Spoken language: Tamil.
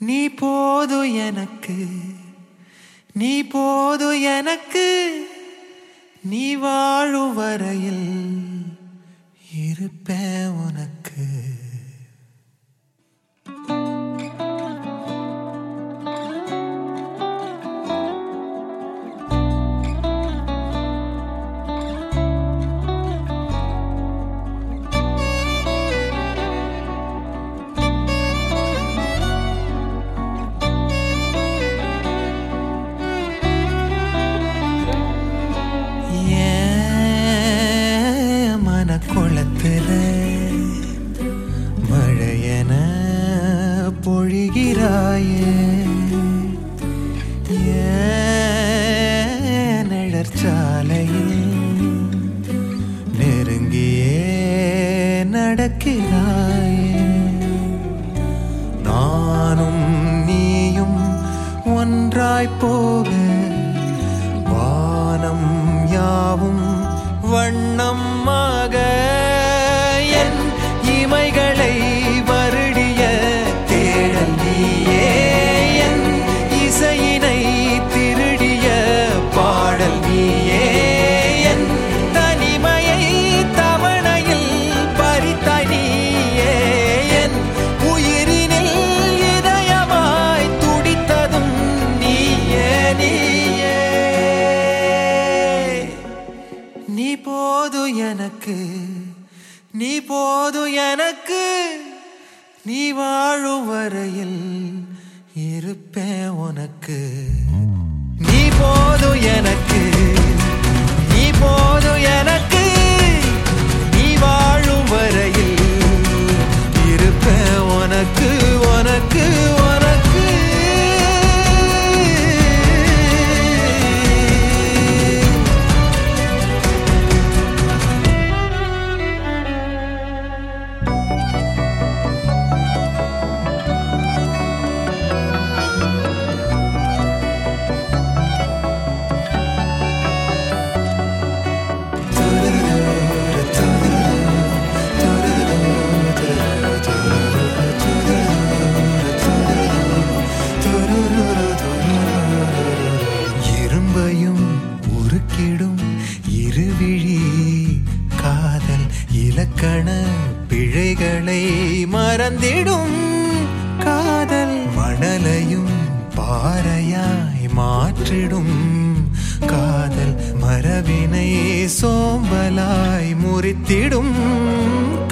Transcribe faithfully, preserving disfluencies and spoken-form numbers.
நீ போது எனக்கு, நீ போது எனக்கு, நீ வாழும் வரையில் இருப்பேன் உனக்கு. குளத்துல மழையென பொழிகிறாயே, நிழற்சாலையில் நெருங்கியே நடக்கிறாயே. நானும் நீயும் ஒன்றாய் போக வானம் யாவும் வண்ணமாக என் இமைகளை வருடிய தேடல் நீயே, என் இசையினை திருடிய பாடல் நீயே, என் தனிமையை தவணையில் பறித்தாய் நீயே, என் உயிரினில் இதயமாய் துடித்ததும் நீயே நீயே. நீ போது எனக்கு, நீ போது எனக்கு, நீ வாழும் வரையில் இருப்பேன் உனக்கு. நீ போது எனக்கு, நீ போது எனக்கு, நீ வாழும் வரையில் இருப்பேன் உனக்கு உனக்கு உனக்கு. இரும்பையும் உருக்கிடும் இருவிழி காதல் இலக்கண பிழைகளை மறந்திடும் காதல். மணலையும் பாறையாய் மாற்றிடும் காதல். மரபினை சோம்பலாய் முறித்திடும்